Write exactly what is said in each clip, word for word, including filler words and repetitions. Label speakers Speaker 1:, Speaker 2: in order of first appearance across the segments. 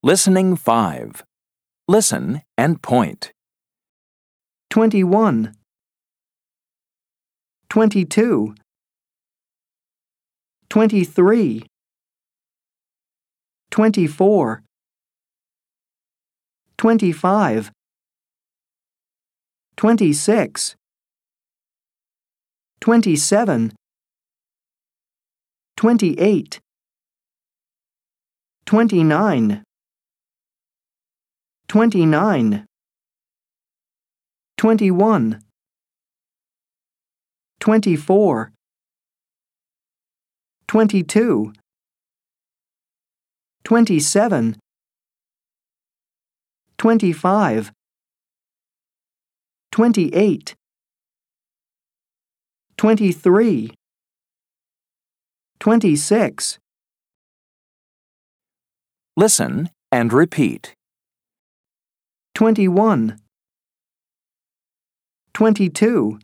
Speaker 1: Listening five. Listen and point.
Speaker 2: twenty-one, twenty-two, twenty-three, twenty-four, twenty-five, twenty-six, twenty-seven, twenty-eight, twenty-nine, twenty-nine, twenty-one, twenty-four, twenty-two, twenty-seven, twenty-five, twenty-eight, twenty-three, twenty-six.
Speaker 1: Listen and repeat.
Speaker 2: twenty-one, twenty-two,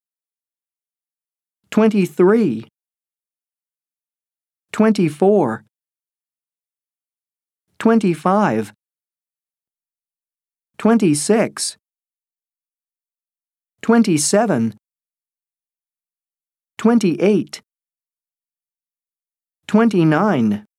Speaker 2: twenty-three, twenty-four, twenty-five, twenty-six, twenty-seven, twenty-eight, twenty-nine.